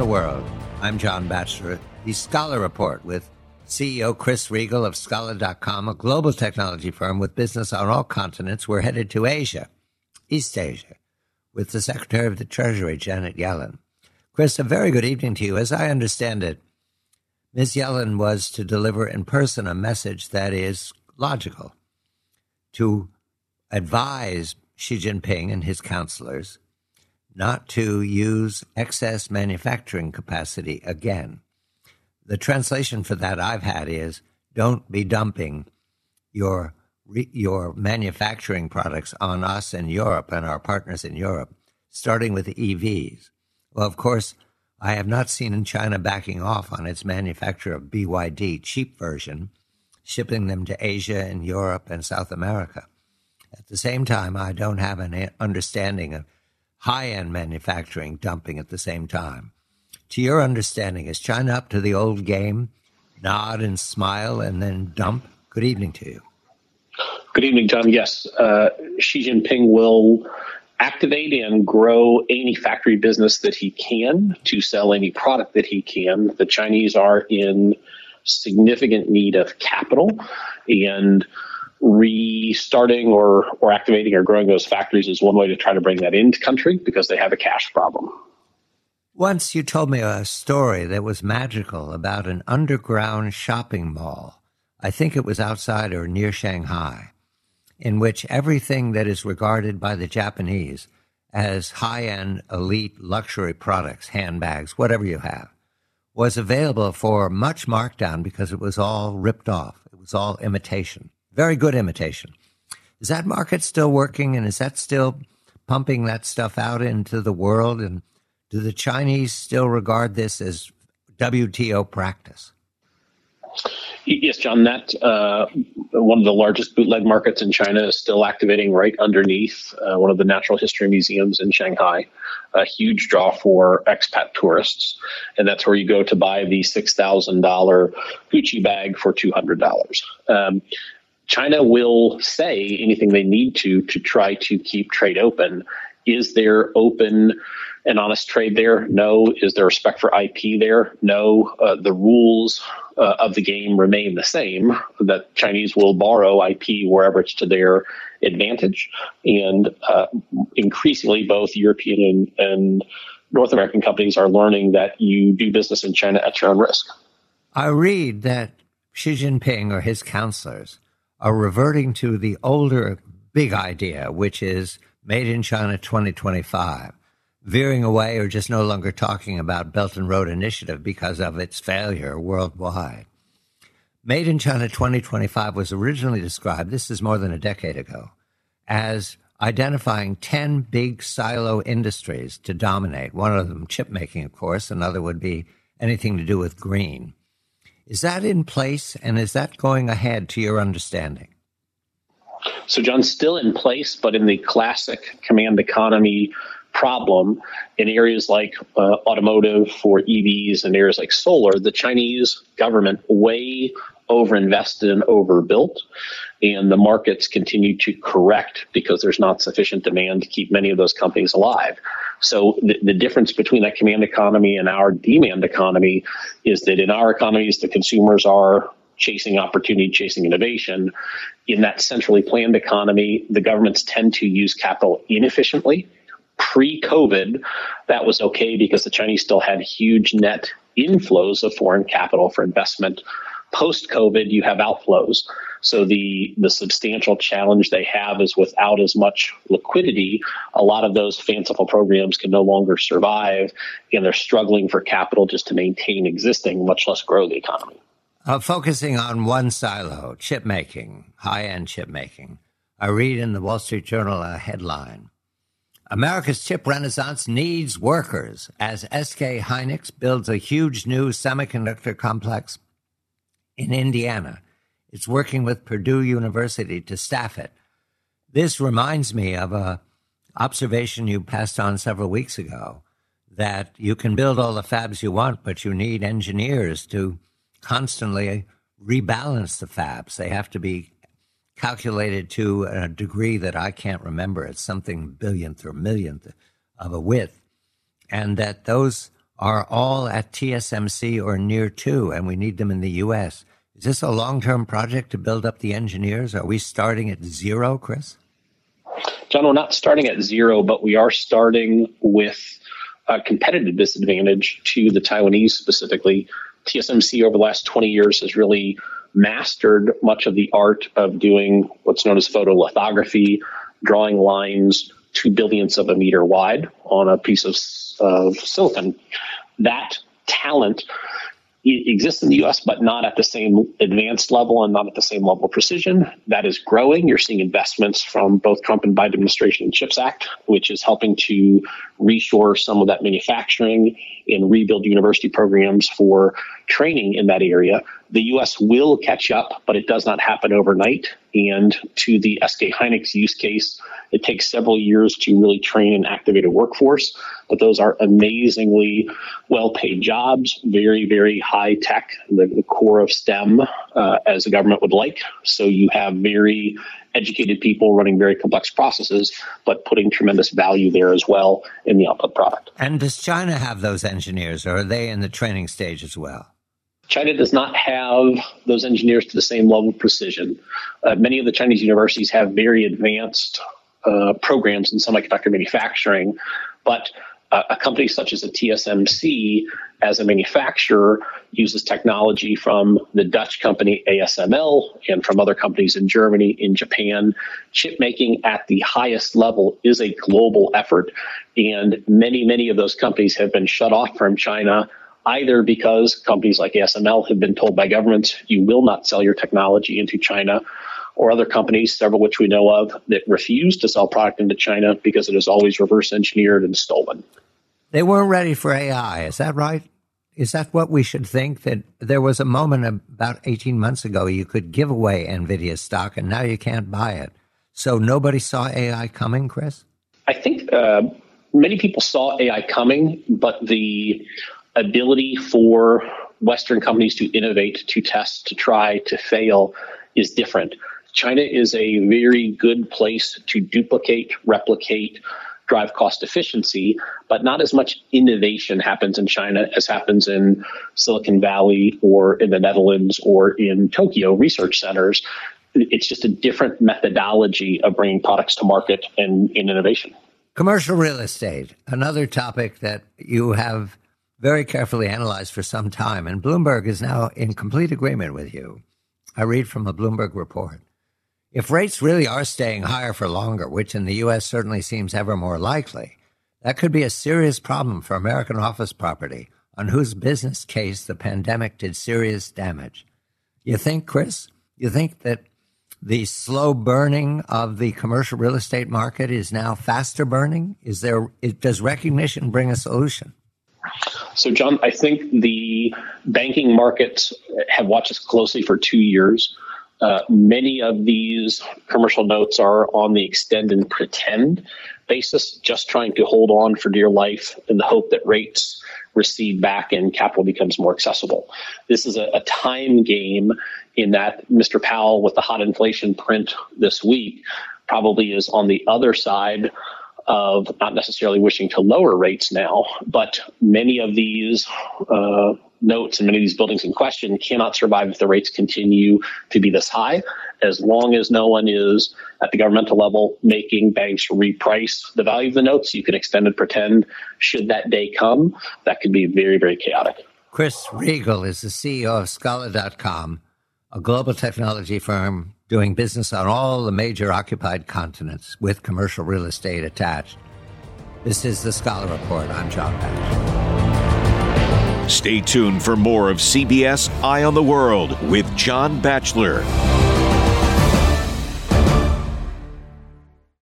the world. I'm John Batchelor, the Scholar Report with CEO Chris Riegel of Scholar.com, a global technology firm with business on all continents. We're headed to Asia, East Asia, with the Secretary of the Treasury, Janet Yellen. Chris, a very good evening to you. As I understand it, Ms. Yellen was to deliver in person a message that is logical, to advise Xi Jinping and his counselors not to use excess manufacturing capacity again. The translation for that I've had is, don't be dumping your manufacturing products on us in Europe and our partners in Europe, starting with EVs. Well, of course, I have not seen China backing off on its manufacture of BYD, cheap version, shipping them to Asia and Europe and South America. At the same time, I don't have an understanding of high-end manufacturing dumping at the same time. To your understanding, is China up to the old game, nod and smile and then dump? Good evening to you. Good evening, John. Yes, Xi Jinping will activate and grow any factory business that he can to sell any product that he can. The Chinese are in significant need of capital, and restarting or activating or growing those factories is one way to try to bring that into country because they have a cash problem. Once you told me a story that was magical about an underground shopping mall. I think it was outside or near Shanghai, in which everything that is regarded by the Japanese as high-end, elite luxury products, handbags, whatever you have, was available for much markdown because it was all ripped off. It was all imitation. Very good imitation. Is that market still working, and is that still pumping that stuff out into the world? And do the Chinese still regard this as WTO practice? Yes, John, that one of the largest bootleg markets in China is still activating right underneath one of the natural history museums in Shanghai, a huge draw for expat tourists. And that's where you go to buy the $6,000 Gucci bag for $200. China will say anything they need to try to keep trade open. Is there open and honest trade there? No. Is there respect for IP there? No. The rules of the game remain the same, that Chinese will borrow IP wherever it's to their advantage. And increasingly, both European and North American companies are learning that you do business in China at your own risk. I read that Xi Jinping or his counselors are reverting to the older big idea, which is Made in China 2025, veering away or just no longer talking about Belt and Road Initiative because of its failure worldwide. Made in China 2025 was originally described, this is more than a decade ago, as identifying 10 big silo industries to dominate. One of them chip making, of course. Another would be anything to do with green. Is that in place, and is that going ahead to your understanding? So, John, still in place, but in the classic command economy problem in areas like automotive for EVs and areas like solar, the Chinese government way overinvested and overbuilt, and the markets continue to correct because there's not sufficient demand to keep many of those companies alive. So the difference between that command economy and our demand economy is that in our economies, the consumers are chasing opportunity, chasing innovation. In that centrally planned economy, the governments tend to use capital inefficiently. Pre-COVID, that was okay because the Chinese still had huge net inflows of foreign capital for investment. Post-COVID, you have outflows. So the substantial challenge they have is without as much liquidity, a lot of those fanciful programs can no longer survive, and they're struggling for capital just to maintain existing, much less grow the economy. Focusing on one silo, chip making, high-end chip making, I read in the Wall Street Journal a headline: America's chip renaissance needs workers as SK Hynix builds a huge new semiconductor complex in Indiana. It's working with Purdue University to staff it. This reminds me of an observation you passed on several weeks ago, that you can build all the fabs you want, but you need engineers to constantly rebalance the fabs. They have to be calculated to a degree that I can't remember. It's something billionth or millionth of a width. And that those are all at TSMC or near to, and we need them in the U.S. Is this a long-term project to build up the engineers? Are we starting at zero, Chris? John, we're not starting at zero, but we are starting with a competitive disadvantage to the Taiwanese specifically. TSMC over the last 20 years has really mastered much of the art of doing what's known as photolithography, drawing lines 2 billionths of a meter wide on a piece of silicon. That talent exists in the U.S., but not at the same advanced level and not at the same level of precision. That is growing. You're seeing investments from both Trump and Biden administration and CHIPS Act, which is helping to reshore some of that manufacturing and rebuild university programs for training in that area. The U.S. will catch up, but it does not happen overnight. And to the SK Hynix use case, it takes several years to really train and activate a workforce. But those are amazingly well-paid jobs, very, very high tech, the core of STEM, as the government would like. So you have very educated people running very complex processes, but putting tremendous value there as well in the output product. And does China have those engineers, or are they in the training stage as well? China does not have those engineers to the same level of precision. Many of the Chinese universities have very advanced programs in semiconductor manufacturing, but a company such as a TSMC, as a manufacturer, uses technology from the Dutch company ASML and from other companies in Germany, in Japan. Chip making at the highest level is a global effort, and many of those companies have been shut off from China, either because companies like ASML have been told by governments, you will not sell your technology into China, or other companies, several which we know of, that refuse to sell product into China because it is always reverse engineered and stolen. They weren't ready for AI, is that right? Is that what we should think? That there was a moment about 18 months ago you could give away NVIDIA stock and now you can't buy it. So nobody saw AI coming, Chris? I think many people saw AI coming, but the ability for Western companies to innovate, to test, to try, to fail is different. China is a very good place to duplicate, replicate, drive cost efficiency, but not as much innovation happens in China as happens in Silicon Valley or in the Netherlands or in Tokyo research centers. It's just a different methodology of bringing products to market and in innovation. Commercial real estate, another topic that you have very carefully analyzed for some time, and Bloomberg is now in complete agreement with you. I read from a Bloomberg report. If rates really are staying higher for longer, which in the U.S. certainly seems ever more likely, that could be a serious problem for American office property, on whose business case the pandemic did serious damage. You think, Chris, you think that the slow burning of the commercial real estate market is now faster burning? Does recognition bring a solution? So, John, I think the banking markets have watched us closely for 2 years. Many of these commercial notes are on the extend and pretend basis, just trying to hold on for dear life in the hope that rates recede back and capital becomes more accessible. This is a time game in that Mr. Powell, with the hot inflation print this week, probably is on the other side of not necessarily wishing to lower rates now, but many of these notes and many of these buildings in question cannot survive if the rates continue to be this high. As long as no one is at the governmental level making banks reprice the value of the notes, you can extend and pretend. Should that day come, that could be very, very chaotic. Chris Riegel is the CEO of Scala.com, a global technology firm doing business on all the major occupied continents with commercial real estate attached. This is the Scala Report. I'm John Batchelor. Stay tuned for more of CBS Eye on the World with John Batchelor.